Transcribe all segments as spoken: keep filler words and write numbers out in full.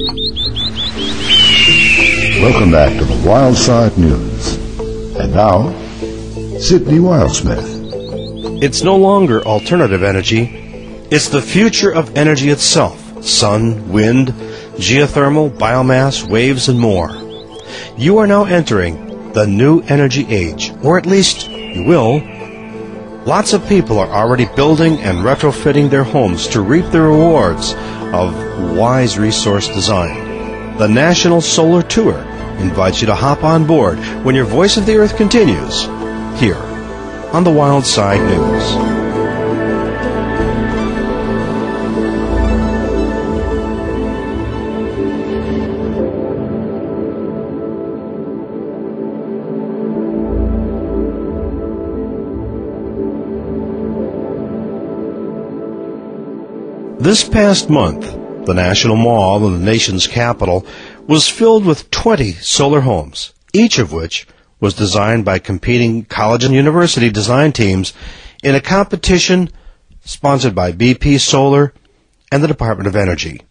Welcome back to the Wild Side News. And now, Sydney Wildsmith. It's no longer alternative energy. It's the future of energy itself. Sun, wind, geothermal, biomass, waves, and more. You are now entering the new energy age, or at least you will. Lots of people are already building and retrofitting their homes to reap the rewards of wise resource design. The National Solar Tour invites you to hop on board when your Voice of the Earth continues, here on the Wild Side News. This past month, the National Mall in the nation's capital was filled with twenty solar homes, each of which was designed by competing college and university design teams in a competition sponsored by B P Solar and the Department of Energy.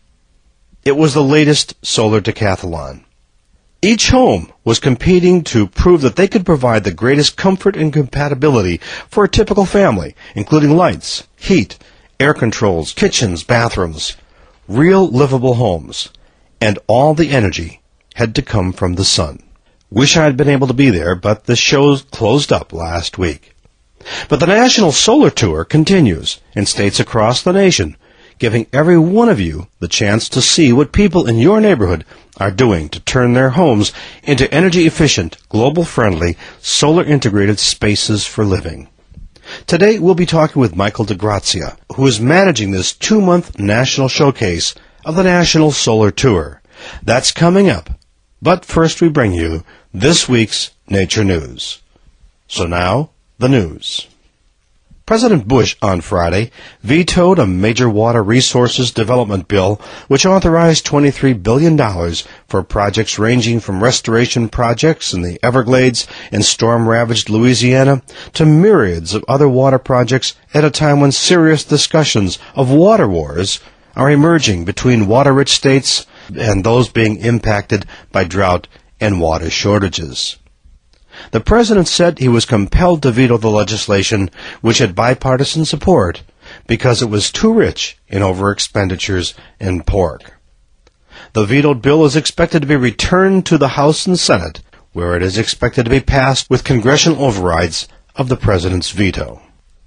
It was the latest solar decathlon. Each home was competing to prove that they could provide the greatest comfort and compatibility for a typical family, including lights, heat, air controls, kitchens, bathrooms, real livable homes, and all the energy had to come from the sun. Wish I had been able to be there, but the show closed up last week. But the National Solar Tour continues in states across the nation, giving every one of you the chance to see what people in your neighborhood are doing to turn their homes into energy-efficient, global-friendly, solar-integrated spaces for living. Today, we'll be talking with Michael DeGrazia, who is managing this two-month national showcase of the National Solar Tour. That's coming up. But first, we bring you this week's Nature News. So now, the news. President Bush on Friday vetoed a major water resources development bill which authorized twenty-three billion dollars for projects ranging from restoration projects in the Everglades and storm-ravaged Louisiana to myriads of other water projects at a time when serious discussions of water wars are emerging between water-rich states and those being impacted by drought and water shortages. The president said he was compelled to veto the legislation, which had bipartisan support, because it was too rich in over-expenditures in pork. The vetoed bill is expected to be returned to the House and Senate, where it is expected to be passed with congressional overrides of the president's veto.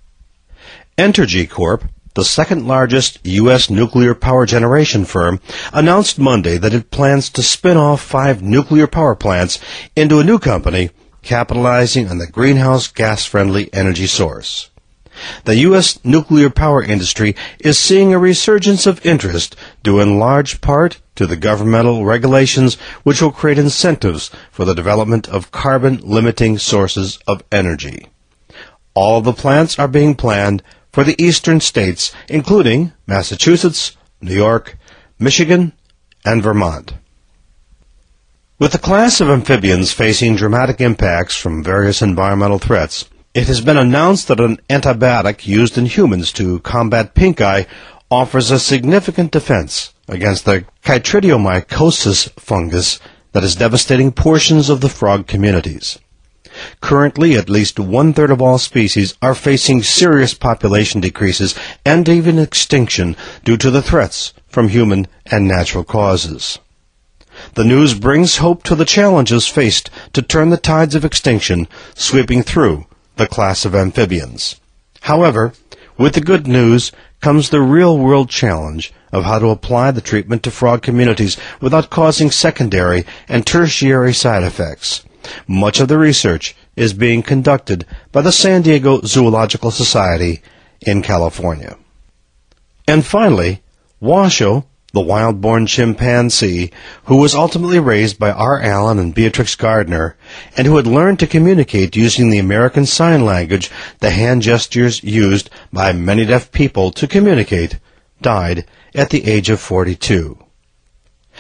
Entergy Corp, the second-largest U S nuclear power generation firm, announced Monday that it plans to spin off five nuclear power plants into a new company capitalizing on the greenhouse gas-friendly energy source. The U S nuclear power industry is seeing a resurgence of interest due in large part to the governmental regulations which will create incentives for the development of carbon-limiting sources of energy. All of the plants are being planned for the eastern states, including Massachusetts, New York, Michigan, and Vermont. With the class of amphibians facing dramatic impacts from various environmental threats, it has been announced that an antibiotic used in humans to combat pink eye offers a significant defense against the chytridiomycosis fungus that is devastating portions of the frog communities. Currently, at least one-third of all species are facing serious population decreases and even extinction due to the threats from human and natural causes. The news brings hope to the challenges faced to turn the tides of extinction sweeping through the class of amphibians. However, with the good news comes the real-world challenge of how to apply the treatment to frog communities without causing secondary and tertiary side effects. Much of the research is being conducted by the San Diego Zoological Society in California. And finally, Washoe, the wild-born chimpanzee, who was ultimately raised by R. Allen and Beatrix Gardner, and who had learned to communicate using the American Sign Language, the hand gestures used by many deaf people to communicate, died at the age of forty-two.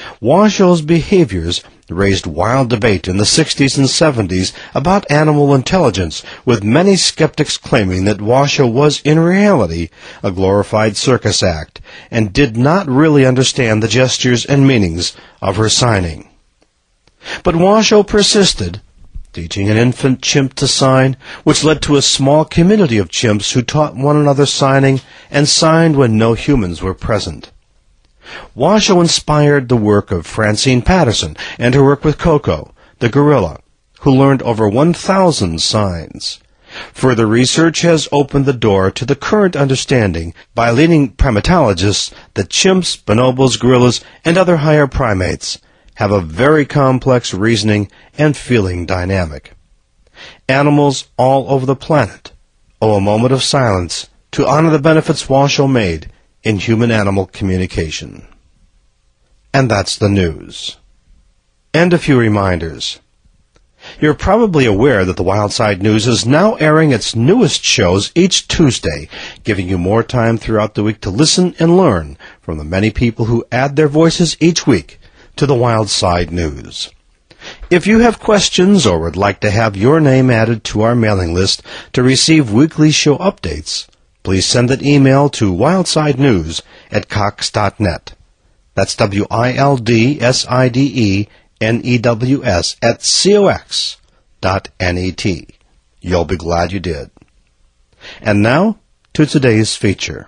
Washow's behaviors raised wild debate in the sixties and seventies about animal intelligence, with many skeptics claiming that Washow was in reality a glorified circus act and did not really understand the gestures and meanings of her signing. But Washow persisted, teaching an infant chimp to sign, which led to a small community of chimps who taught one another signing and signed when no humans were present. Washow inspired the work of Francine Patterson and her work with Coco, the gorilla, who learned over one thousand signs. Further research has opened the door to the current understanding by leading primatologists that chimps, bonobos, gorillas, and other higher primates have a very complex reasoning and feeling dynamic. Animals all over the planet owe a moment of silence to honor the benefits Washow made in human-animal communication. And that's the news. And a few reminders. You're probably aware that the Wildside News is now airing its newest shows each Tuesday, giving you more time throughout the week to listen and learn from the many people who add their voices each week to the Wildside News. If you have questions or would like to have your name added to our mailing list to receive weekly show updates, please send an email to wildsidenews at cox dot net. That's W I L D S I D E N E W S at C O X dot N E T. You'll be glad you did. And now to today's feature.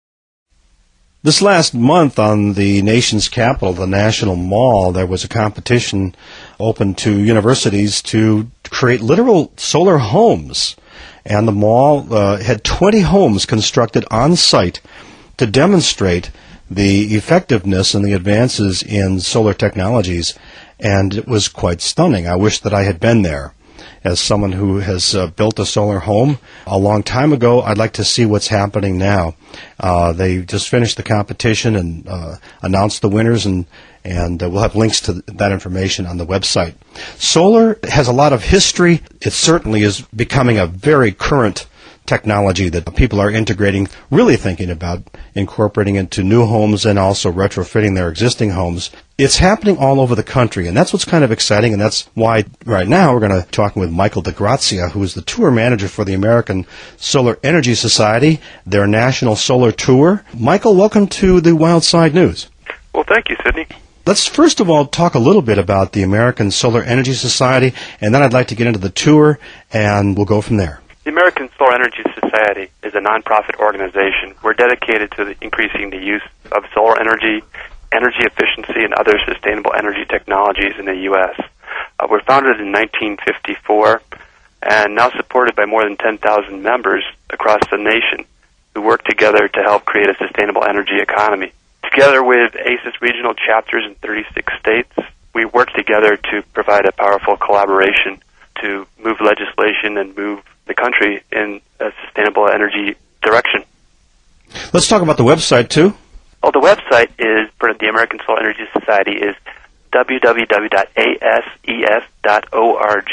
This last month on the nation's capital, the National Mall, there was a competition open to universities to create literal solar homes. And the mall uh, had twenty homes constructed on site to demonstrate the effectiveness and the advances in solar technologies, and it was quite stunning. I wish that I had been there. As someone who has uh, built a solar home a long time ago, I'd like to see what's happening now. Uh, they just finished the competition and uh, announced the winners, and and uh, we'll have links to that information on the website. Solar has a lot of history. It certainly is becoming a very current technology that people are integrating, really thinking about incorporating into new homes and also retrofitting their existing homes. It's happening all over the country, and that's what's kind of exciting, and that's why right now we're going to be talking with Michael DeGrazia, who is the tour manager for the American Solar Energy Society, their national solar tour. Michael, welcome to the Wildside News. Well, thank you, Sidney. Let's first of all talk a little bit about the American Solar Energy Society, and then I'd like to get into the tour, and we'll go from there. The American Solar Energy Society is a nonprofit organization. We're dedicated to the increasing the use of solar energy, energy efficiency, and other sustainable energy technologies in the U S Uh, we're founded in nineteen fifty-four and now supported by more than ten thousand members across the nation who work together to help create a sustainable energy economy. Together with A C E S regional chapters in thirty-six states, we work together to provide a powerful collaboration to move legislation and move the country in a sustainable energy direction. Let's talk about the website, too. Oh, the website is for the American Solar Energy Society is w w w dot a s e s dot org.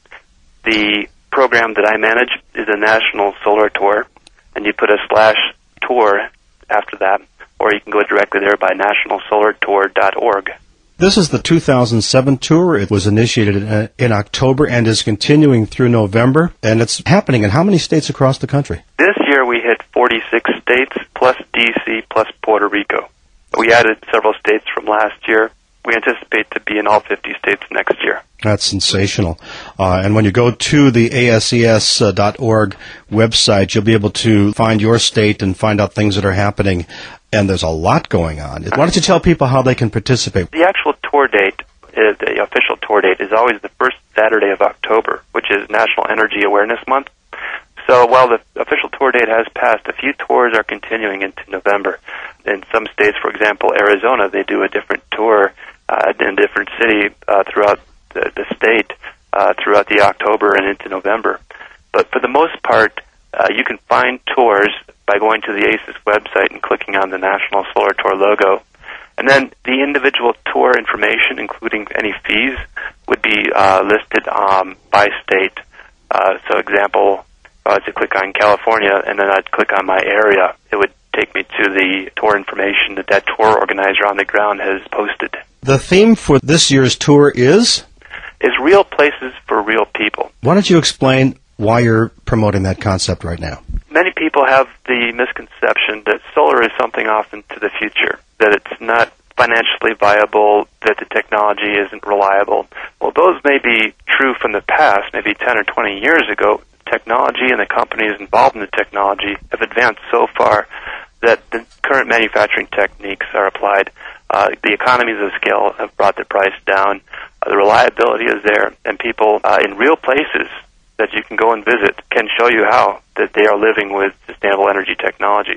The program that I manage is a national solar tour, and you put a slash tour after that, or you can go directly there by national solar tour dot org. This is the two thousand seven tour. It was initiated in, in October and is continuing through November, and it's happening in how many states across the country? This year we hit forty-six states, plus D C, plus Puerto Rico. We added several states from last year. We anticipate to be in all fifty states next year. That's sensational. Uh, and when you go to the A S E S dot org website, you'll be able to find your state and find out things that are happening. And there's a lot going on. Why don't you tell people how they can participate? The actual tour date, uh, the official tour date, is always the first Saturday of October, which is National Energy Awareness Month. So while the official tour date has passed, a few tours are continuing into November. In some states, for example, Arizona, they do a different tour uh, in a different city uh, throughout the, the state uh, throughout the October and into November. But for the most part, uh, you can find tours by going to the A C E S website and clicking on the National Solar Tour logo. And then the individual tour information, including any fees, would be uh, listed um, by state. Uh, so example, if I was to click on California and then I'd click on my area, it would take me to the tour information that that tour organizer on the ground has posted. The theme for this year's tour is? Is real places for real people. Why don't you explain why you're promoting that concept right now? Many people have the misconception that solar is something off into the future, that it's not financially viable, that the technology isn't reliable. Well, those may be true from the past, maybe ten or twenty years ago. Technology and the companies involved in the technology have advanced so far that the current manufacturing techniques are applied. Uh, the economies of scale have brought the price down. Uh, the reliability is there, and people uh, in real places that you can go and visit can show you how that they are living with sustainable energy technologies.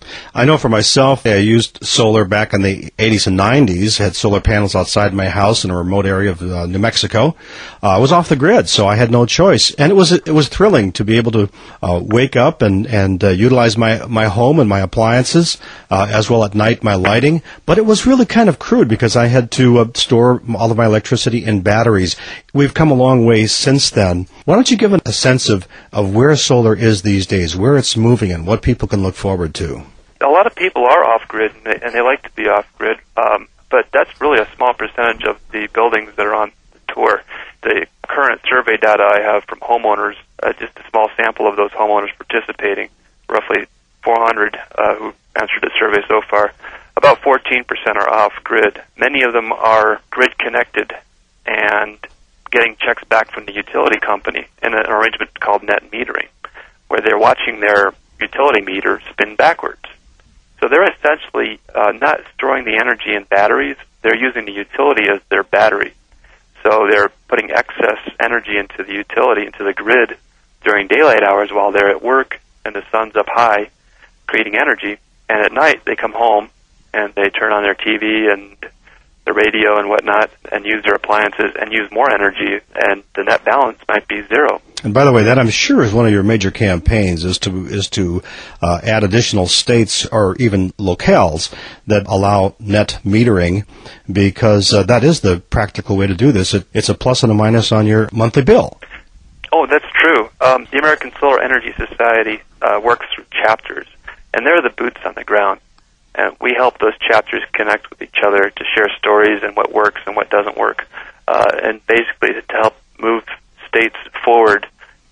I know for myself, I used solar back in the eighties and nineties, had solar panels outside my house in a remote area of uh, New Mexico. Uh, I was off the grid, so I had no choice. And it was it was thrilling to be able to uh, wake up and, and uh, utilize my, my home and my appliances, uh, as well at night my lighting. But it was really kind of crude because I had to uh, store all of my electricity in batteries. We've come a long way since then. Why don't you give a sense of, of where solar is these days, where it's moving, and what people can look forward to? A lot of people are off-grid, and they, and they like to be off-grid, um, but that's really a small percentage of the buildings that are on the tour. The current survey data I have from homeowners, uh, just a small sample of those homeowners participating, roughly four hundred uh, who answered the survey so far, about fourteen percent are off-grid. Many of them are grid-connected and getting checks back from the utility company in an arrangement called net metering, where they're watching their utility meter spin backwards. So they're essentially uh, not storing the energy in batteries. They're using the utility as their battery. So they're putting excess energy into the utility, into the grid during daylight hours while they're at work and the sun's up high, creating energy. And at night they come home and they turn on their T V and the radio and whatnot and use their appliances and use more energy, and the net balance might be zero. And by the way, that I'm sure is one of your major campaigns, is to is to uh, add additional states or even locales that allow net metering, because uh, that is the practical way to do this. It, it's a plus and a minus on your monthly bill. Oh, that's true. Um, the American Solar Energy Society uh, works through chapters, and they're the boots on the ground. And we help those chapters connect with each other to share stories and what works and what doesn't work, uh, and basically to help move states forward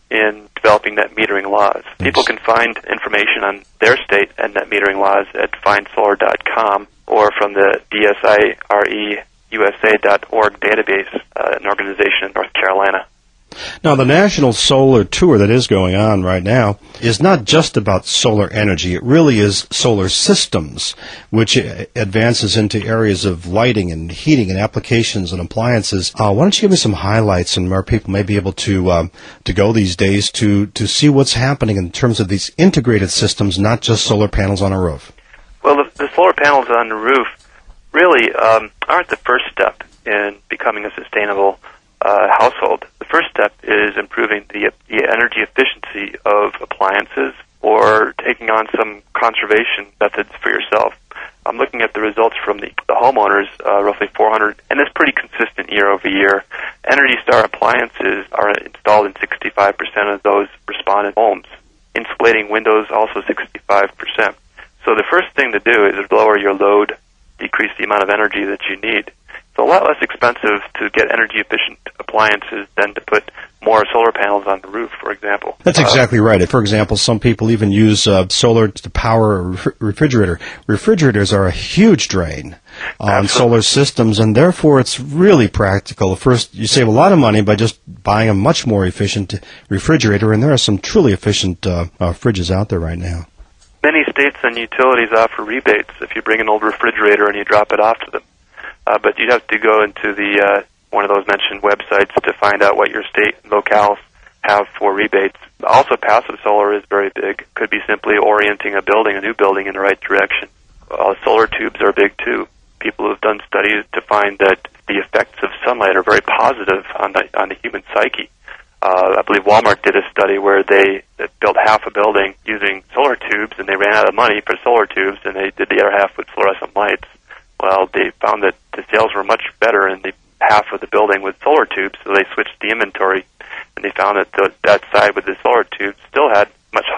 in developing net metering laws. Yes. People can find information on their state and net metering laws at find solar dot com or from the D S I R E U S A dot org database, uh, an organization in North Carolina. Now, the National Solar Tour that is going on right now is not just about solar energy. It really is solar systems, which advances into areas of lighting and heating and applications and appliances. Uh, why don't you give me some highlights and where people may be able to um, to go these days to, to see what's happening in terms of these integrated systems, not just solar panels on a roof? Well, the, the solar panels on the roof really um, aren't the first step in becoming a sustainable uh, household. The first step is improving the, the energy efficiency of appliances or taking on some conservation methods for yourself. I'm looking at the results from the, the homeowners, uh, roughly four hundred, and it's pretty consistent year over year. Energy Star appliances are installed in sixty-five percent of those respondent homes. Insulating windows also sixty-five percent. So the first thing to do is lower your load, decrease the amount of energy that you need. It's a lot less expensive to get energy-efficient appliances than to put more solar panels on the roof, for example. That's exactly uh, right. For example, some people even use uh, solar to power a re- refrigerator. Refrigerators are a huge drain on absolutely. solar systems, and therefore it's really practical. First, you save a lot of money by just buying a much more efficient refrigerator, and there are some truly efficient uh, uh, fridges out there right now. Many states and utilities offer rebates if you bring an old refrigerator and you drop it off to them. Uh, but you'd have to go into the uh, one of those mentioned websites to find out what your state and locales have for rebates. Also, passive solar is very big. Could be simply orienting a building, a new building, in the right direction. Uh, solar tubes are big, too. People have done studies to find that the effects of sunlight are very positive on the, on the human psyche. Uh, I believe Walmart did a study where they built half a building using solar tubes, and they ran out of money for solar tubes, and they did the other half with fluorescent lights. Well, they found that the sales were much better in the half of the building with solar tubes, so they switched the inventory, and they found that the, that side with the solar tubes still had much higher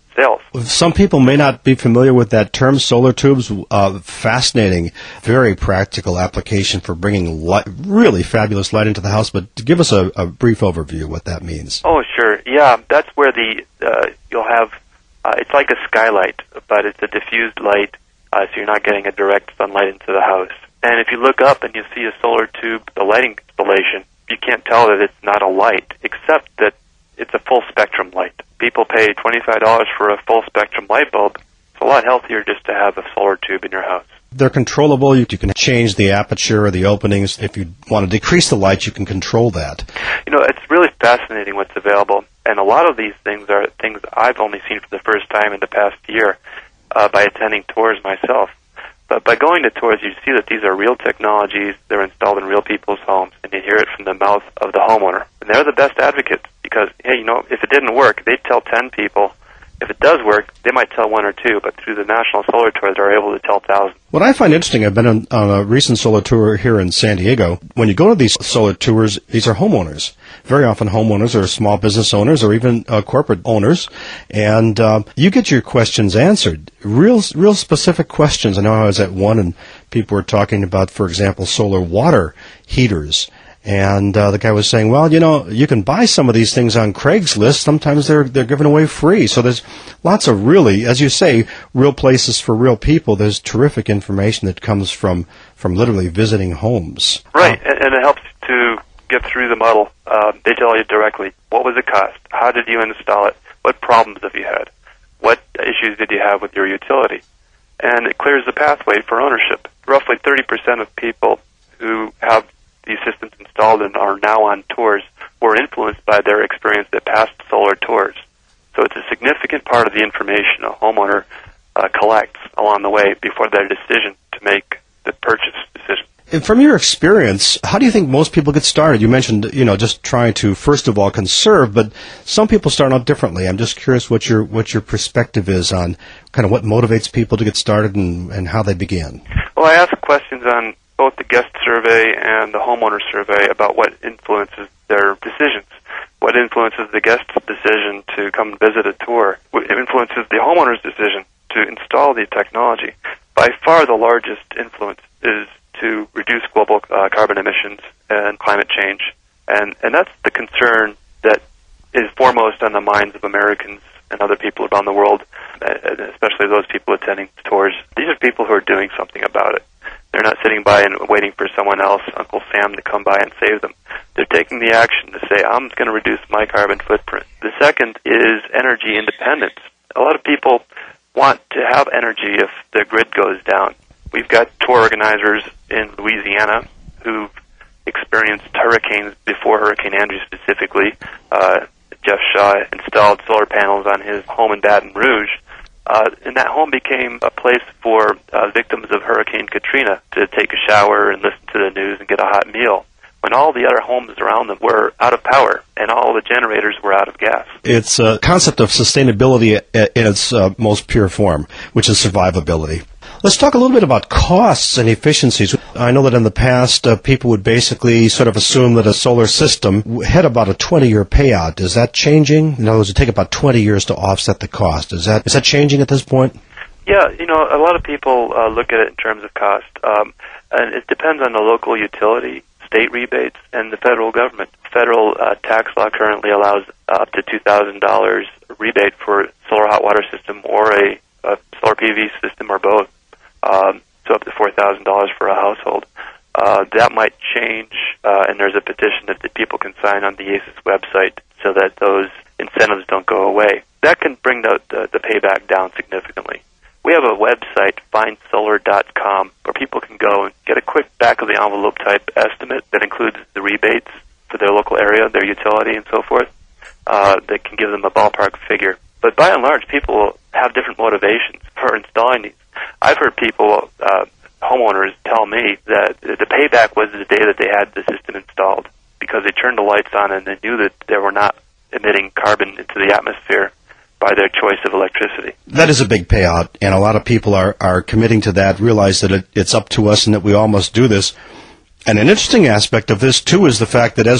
sales. Some people may not be familiar with that term, solar tubes. Uh, fascinating, very practical application for bringing light, really fabulous light into the house. But give us a, a brief overview of what that means. Oh, sure. Yeah, that's where the uh, you'll have, uh, it's like a skylight, but it's a diffused light, uh, so you're not getting a direct sunlight into the house. And if you look up and you see a solar tube, the lighting installation, you can't tell that it's not a light, except that it's a full spectrum light. People pay twenty-five dollars for a full spectrum light bulb. It's a lot healthier just to have a solar tube in your house. They're controllable. You can change the aperture or the openings. If you want to decrease the light, you can control that. You know, it's really fascinating what's available. And a lot of these things are things I've only seen for the first time in the past year uh, by attending tours myself. But by going to tours, you see that these are real technologies. They're installed in real people's homes, and you hear it from the mouth of the homeowner. And they're the best advocates because, hey, you know, if it didn't work, they'd tell ten people. If it does work, they might tell one or two, but through the National Solar Tour, they're able to tell thousands. What I find interesting, I've been on, on a recent solar tour here in San Diego. When you go to these solar tours, these are homeowners. Very often homeowners are small business owners or even uh, corporate owners, and uh, you get your questions answered. Real, real specific questions. I know I was at one, and people were talking about, for example, solar water heaters. And uh, the guy was saying, well, you know, you can buy some of these things on Craigslist. Sometimes they're they're given away free. So there's lots of really, as you say, real places for real people. There's terrific information that comes from, from literally visiting homes. Right, and, and it helps to get through the muddle. Uh, they tell you directly, what was it cost? How did you install it? What problems have you had? What issues did you have with your utility? And it clears the pathway for ownership. Roughly thirty percent of people who have these systems installed and are now on tours were influenced by their experience at past solar tours. So it's a significant part of the information a homeowner uh, collects along the way before their decision to make the purchase decision. And from your experience, how do you think most people get started? You mentioned, you know, just trying to, first of all, conserve, but some people start out differently. I'm just curious what your what your perspective is on kind of what motivates people to get started and, and how they begin. Well, I ask questions on both the guest survey and the homeowner survey about what influences their decisions. What influences the guest's decision to come visit a tour? What influences the homeowner's decision to install the technology? By far the largest influence is to reduce global uh, carbon emissions and climate change. And, and that's the concern that is foremost on the minds of Americans and other people around the world, especially those people attending tours. These are people who are doing something about it. They're not sitting by and waiting for someone else, Uncle Sam, to come by and save them. They're taking the action to say, I'm going to reduce my carbon footprint. The second is energy independence. A lot of people want to have energy if the grid goes down. We've got tour organizers in Louisiana who've experienced hurricanes before Hurricane Andrew specifically. Uh, Jeff Shaw installed solar panels on his home in Baton Rouge. Uh, and that home became a place for uh, victims of Hurricane Katrina to take a shower and listen to the news and get a hot meal, when all the other homes around them were out of power and all the generators were out of gas. It's a concept of sustainability in its uh, most pure form, which is survivability. Let's talk a little bit about costs and efficiencies. I know that in the past, uh, people would basically sort of assume that a solar system had about a twenty-year payout. Is that changing? In other words, it would take about twenty years to offset the cost. Is that is that changing at this point? Yeah, you know, a lot of people uh, look at it in terms of cost, um, and it depends on the local utility, state rebates, and the federal government. Federal uh, tax law currently allows up to two thousand dollars rebate for a solar hot water system or a, a solar P V system or both. Um, so up to four thousand dollars for a household. Uh, that might change, uh, and there's a petition that the people can sign on the A C E S website so that those incentives don't go away. That can bring the, the, the payback down significantly. We have a website, find solar dot com, where people can go and get a quick back-of-the-envelope type estimate that includes the rebates for their local area, their utility, and so forth. Uh, that can give them a ballpark figure. But by and large, people have different motivations for installing these. I've heard people, uh, homeowners, tell me that the payback was the day that they had the system installed because they turned the lights on and they knew that they were not emitting carbon into the atmosphere by their choice of electricity. That is a big payout, and a lot of people are, are committing to that, realize that it, it's up to us and that we all must do this. And an interesting aspect of this, too, is the fact that as we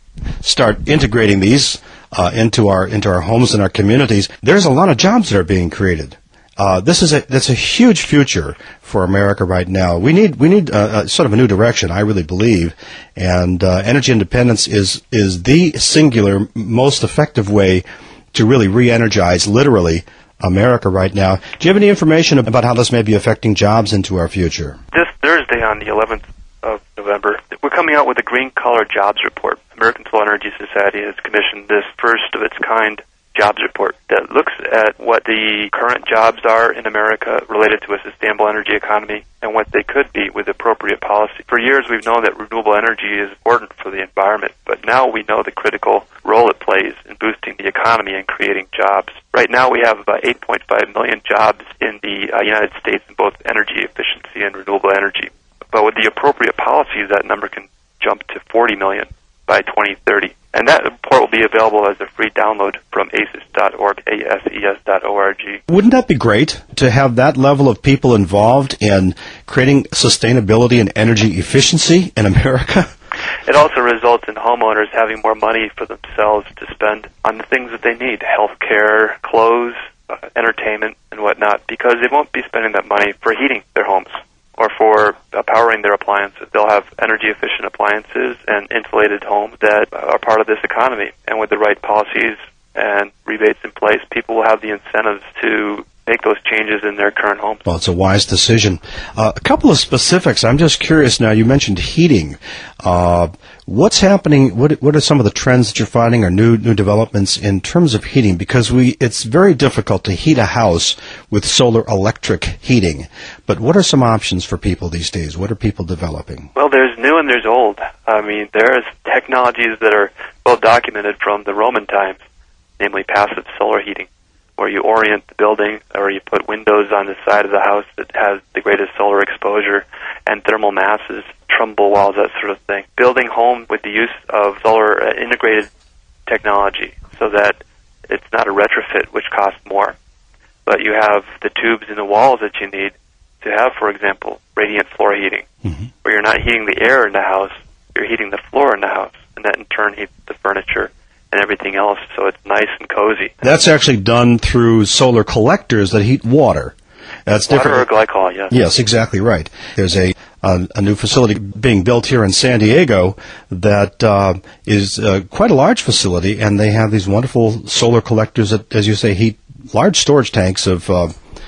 start integrating these uh, into our into our homes and our communities, there's a lot of jobs that are being created. Uh, this is a that's a huge future for America right now. We need we need uh, uh, sort of a new direction, I really believe, and uh, energy independence is is the singular most effective way to really re-energize, literally, America right now. Do you have any information about how this may be affecting jobs into our future? This Thursday, on the eleventh of November, we're coming out with a Green Collar Jobs Report. American Solar Energy Society has commissioned this first of its kind jobs report that looks at what the current jobs are in America related to a sustainable energy economy and what they could be with appropriate policy. For years, we've known that renewable energy is important for the environment, but now we know the critical role it plays in boosting the economy and creating jobs. Right now, we have about eight point five million jobs in the uh, United States in both energy efficiency and renewable energy. But with the appropriate policies, that number can jump to forty million by twenty thirty. And that report will be available as a free download from A S E S dot org, A S E S dot O R G. Wouldn't that be great to have that level of people involved in creating sustainability and energy efficiency in America? It also results in homeowners having more money for themselves to spend on the things that they need, health care, clothes, uh, entertainment, and whatnot, because they won't be spending that money for heating their homes or for uh, powering their appliances. They'll have energy-efficient appliances and insulated homes that are part of this economy. And with the right policies and rebates in place, people will have the incentives to make those changes in their current homes. Well, it's a wise decision. Uh, a couple of specifics. I'm just curious now. You mentioned heating. Uh, what's happening? What What are some of the trends that you're finding or new new developments in terms of heating? Because we it's very difficult to heat a house with solar electric heating. But what are some options for people these days? What are people developing? Well, there's new and there's old. I mean, there's technologies that are well documented from the Roman times, namely passive solar heating, where you orient the building or you put windows on the side of the house that has the greatest solar exposure and thermal masses, trumbull walls, that sort of thing. Building home with the use of solar uh, integrated technology so that it's not a retrofit which costs more, but you have the tubes in the walls that you need to have, for example, radiant floor heating, mm-hmm. where you're not heating the air in the house, you're heating the floor in the house, and that in turn heats the furniture and everything else, so it's nice and cozy. That's actually done through solar collectors that heat water. That's water different. or glycol, yes. Yes, exactly right. There's a a, a new facility being built here in San Diego that uh, is uh, quite a large facility, and they have these wonderful solar collectors that, as you say, heat large storage tanks of uh,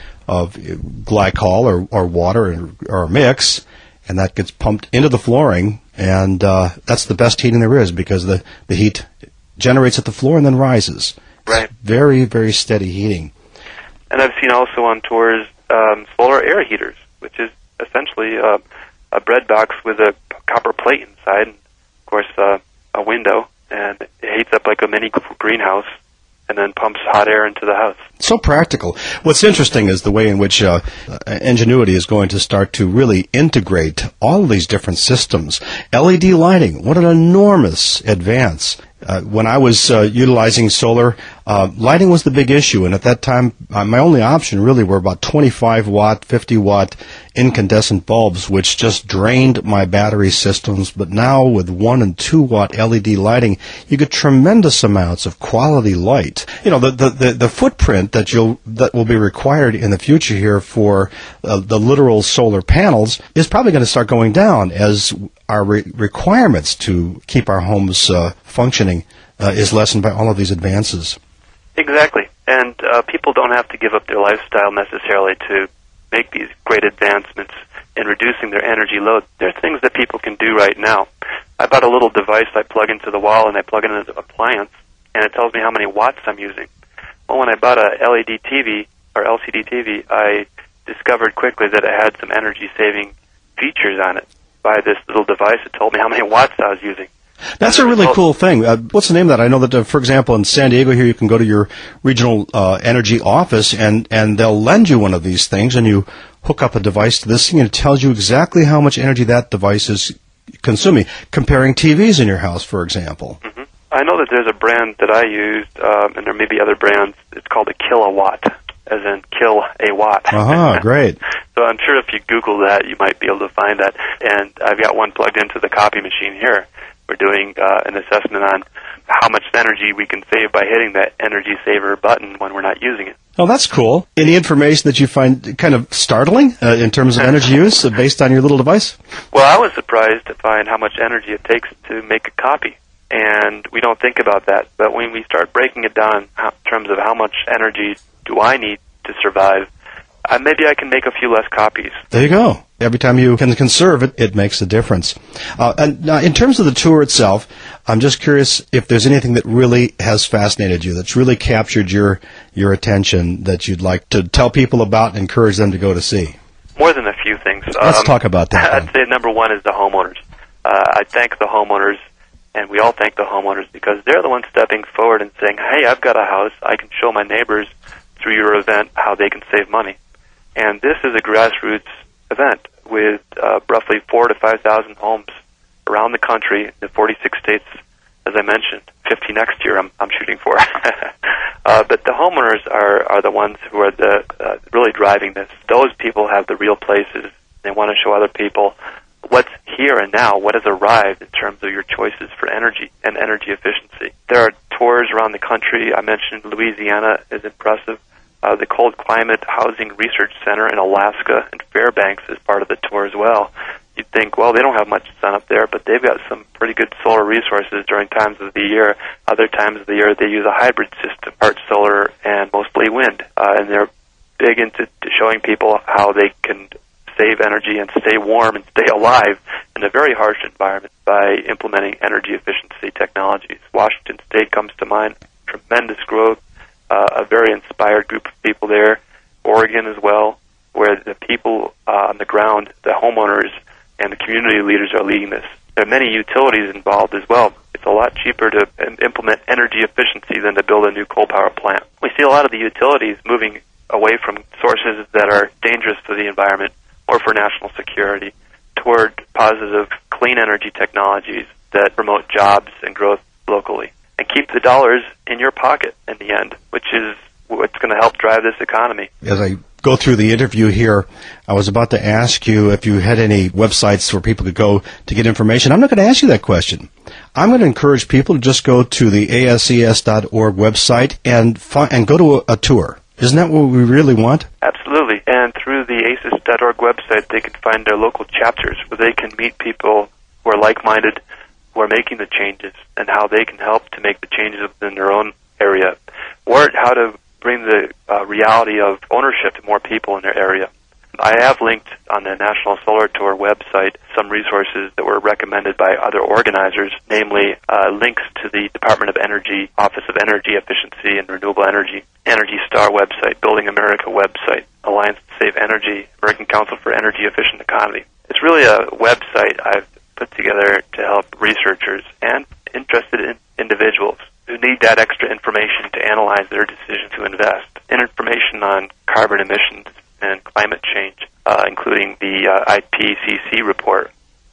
of glycol or, or water or, or a mix, and that gets pumped into the flooring, and uh, that's the best heating there is because the, the heat generates at the floor and then rises. Right. It's very, very steady heating. And I've seen also on tours um, solar air heaters, which is essentially uh, a bread box with a copper plate inside, and of course uh, a window, and it heats up like a mini greenhouse and then pumps hot air into the house. So practical. What's interesting is the way in which uh, Ingenuity is going to start to really integrate all of these different systems. L E D lighting, what an enormous advance. Uh, when I was uh, utilizing solar, uh, lighting was the big issue, and at that time, uh, my only option really were about twenty-five watt, fifty watt incandescent bulbs, which just drained my battery systems. But now, with one and two watt L E D lighting, you get tremendous amounts of quality light. You know, the the, the, the footprint that you'll that will be required in the future here for uh, the literal solar panels is probably going to start going down as our re- requirements to keep our homes uh, functioning uh, is lessened by all of these advances. Exactly. And uh, people don't have to give up their lifestyle necessarily to make these great advancements in reducing their energy load. There are things that people can do right now. I bought a little device I plug into the wall, and I plug it into an appliance, and it tells me how many watts I'm using. Well, when I bought a L E D T V, or L C D T V, I discovered quickly that it had some energy-saving features on it. By this little device, it told me how many watts I was using. That's a really cool thing. Uh, what's the name of that? I know that, uh, for example, in San Diego here, you can go to your regional uh, energy office, and, and they'll lend you one of these things, and you hook up a device to this thing, and it tells you exactly how much energy that device is consuming, comparing T Vs in your house, for example. Mm-hmm. I know that there's a brand that I used, um, and there may be other brands. It's called a kilowatt, as in kill a watt. Uh-huh, great. So I'm sure if you Google that, you might be able to find that. And I've got one plugged into the copy machine here. We're doing uh, an assessment on how much energy we can save by hitting that energy saver button when we're not using it. Oh, that's cool. Any information that you find kind of startling uh, in terms of energy use uh, based on your little device? Well, I was surprised to find how much energy it takes to make a copy. And we don't think about that. But when we start breaking it down in terms of how much energy do I need to survive, uh, maybe I can make a few less copies. There you go. Every time you can conserve it, it makes a difference. Uh, and now, in terms of the tour itself, I'm just curious if there's anything that really has fascinated you, that's really captured your your attention, that you'd like to tell people about and encourage them to go to see. More than a few things. Let's um, talk about that. I'd say number one is the homeowners. Uh, I thank the homeowners, and we all thank the homeowners, because they're the ones stepping forward and saying, hey, I've got a house. I can show my neighbors through your event how they can save money. And this is a grassroots event with uh, roughly four to five thousand homes around the country, in forty-six states, as I mentioned. fifty next year I'm, I'm shooting for. uh, but the homeowners are, are the ones who are the uh, really driving this. Those people have the real places. They want to show other people what's here and now, what has arrived in terms of your choices for energy and energy efficiency. There are tours around the country. I mentioned Louisiana is impressive. Uh, the Cold Climate Housing Research Center in Alaska and Fairbanks is part of the tour as well. You'd think, well, they don't have much sun up there, but they've got some pretty good solar resources during times of the year. Other times of the year, they use a hybrid system, part solar and mostly wind. Uh, and they're big into showing people how they can save energy and stay warm and stay alive in a very harsh environment by implementing energy efficiency technologies. Washington State comes to mind, tremendous growth. Uh, a very inspired group of people there. Oregon as well, where the people uh, on the ground, the homeowners and the community leaders are leading this. There are many utilities involved as well. It's a lot cheaper to implement energy efficiency than to build a new coal power plant. We see a lot of the utilities moving away from sources that are dangerous to the environment or for national security toward positive clean energy technologies that promote jobs and growth locally. And keep the dollars in your pocket in the end, which is what's going to help drive this economy. As I go through the interview here, I was about to ask you if you had any websites where people could go to get information. I'm not going to ask you that question. I'm going to encourage people to just go to the A S E S dot org website and fi- and go to a, a tour. Isn't that what we really want? Absolutely. And through the A S E S dot org website, they can find their local chapters where they can meet people who are like-minded, who are making the changes, and how they can help to make the changes within their own area, or how to bring the uh, reality of ownership to more people in their area. I have linked on the National Solar Tour website some resources that were recommended by other organizers, namely uh, links to the Department of Energy, Office of Energy Efficiency and Renewable Energy, Energy Star website, Building America website, Alliance to Save Energy, American Council for Energy Efficient Economy. It's really a website I've put together to help researchers and interested in individuals who need that extra information to analyze their decision to invest. And information on carbon emissions and climate change, uh, including the uh, I P C C report.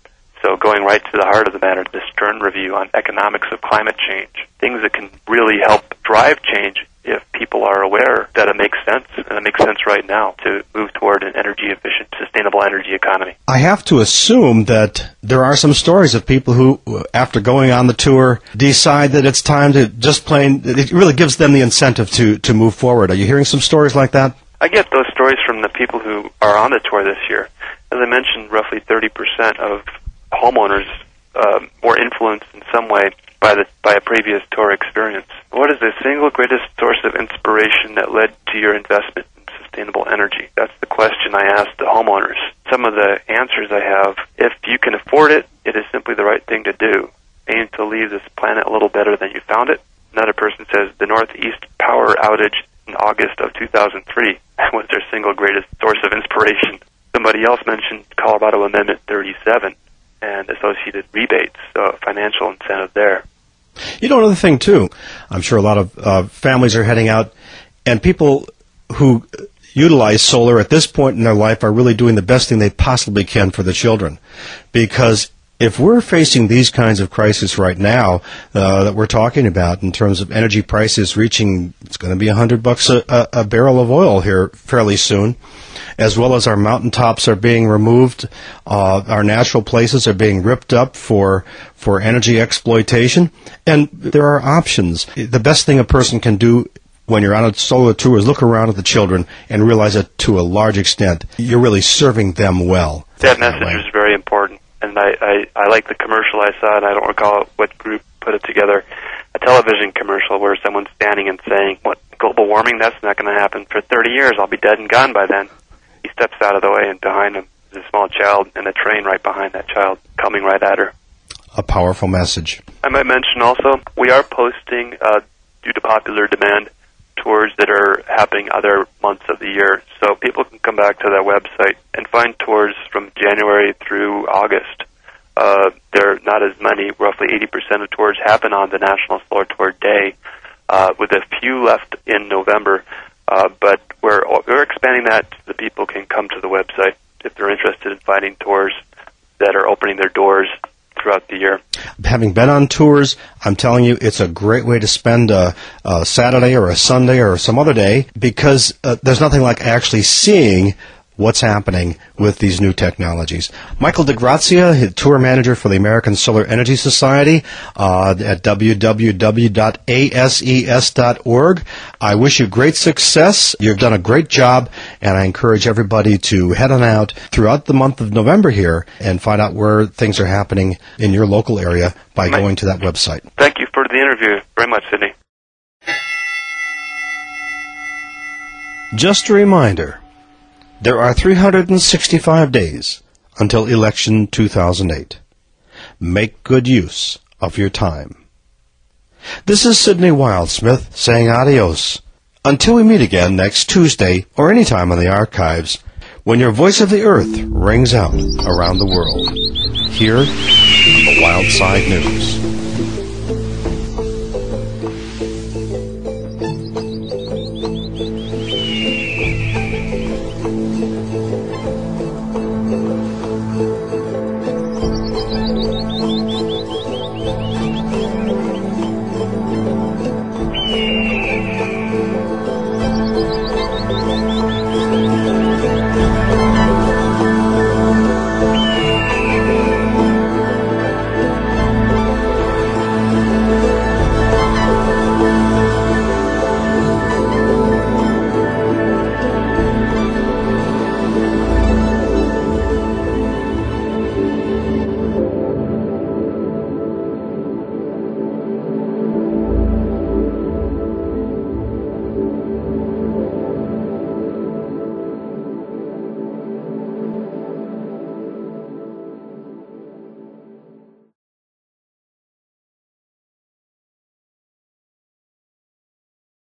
So going right to the heart of the matter, the Stern Review on economics of climate change, things that can really help drive change if people are aware that it makes sense, and it makes sense right now to move toward an energy-efficient, sustainable energy economy. I have to assume that there are some stories of people who, after going on the tour, decide that it's time to just plain, it really gives them the incentive to, to move forward. Are you hearing some stories like that? I get those stories from the people who are on the tour this year. As I mentioned, roughly thirty percent of homeowners uh, were influenced in some way by the by a previous tour experience. What is the single greatest source of inspiration that led to your investment in sustainable energy? That's the question I asked the homeowners. Some of the answers I have: if you can afford it, it is simply the right thing to do. Aim to leave this planet a little better than you found it. Another person says the Northeast power outage in August of two thousand three was their single greatest source of inspiration. Somebody else mentioned Colorado Amendment thirty-seven and associated rebates, so financial incentive there. You know, another thing, too, I'm sure a lot of uh, families are heading out, and people who utilize solar at this point in their life are really doing the best thing they possibly can for the children, because If we're facing these kinds of crises right now uh, that we're talking about in terms of energy prices reaching, it's going to be a hundred bucks a, a, a barrel of oil here fairly soon, as well as our mountaintops are being removed, uh, our natural places are being ripped up for for energy exploitation, and there are options. The best thing a person can do when you're on a solar tour is look around at the children and realize that to a large extent you're really serving them well. That message is very important. And I, I, I like the commercial I saw, and I don't recall what group put it together, a television commercial where someone's standing and saying, what, global warming? That's not going to happen for thirty years. I'll be dead and gone by then. He steps out of the way, and behind him is a small child and a train right behind that child coming right at her. A powerful message. I might mention also, we are posting, uh, due to popular demand, tours that are happening other months of the year. So people can come back to that website and find tours from January through August. Uh, there are not as many, roughly eighty percent of tours happen on the National Solar Tour Day, uh, with a few left in November. Uh, but we're, we're expanding that so the people can come to the website if they're interested in finding tours that are opening their doors throughout the year. Having been on tours, I'm telling you, it's a great way to spend a, a Saturday or a Sunday or some other day, because uh, there's nothing like actually seeing what's happening with these new technologies. Michael DeGrazia, tour manager for the American Solar Energy Society uh, at w w w dot a s e s dot org. I wish you great success. You've done a great job, and I encourage everybody to head on out throughout the month of November here and find out where things are happening in your local area by Mike, going to that website. Thank you for the interview very much, Sidney. Just a reminder, there are three hundred sixty-five days until election two thousand eight. Make good use of your time. This is Sidney Wildsmith saying adios. Until we meet again next Tuesday or any time on the archives, when your voice of the earth rings out around the world, here on the Wild Side News.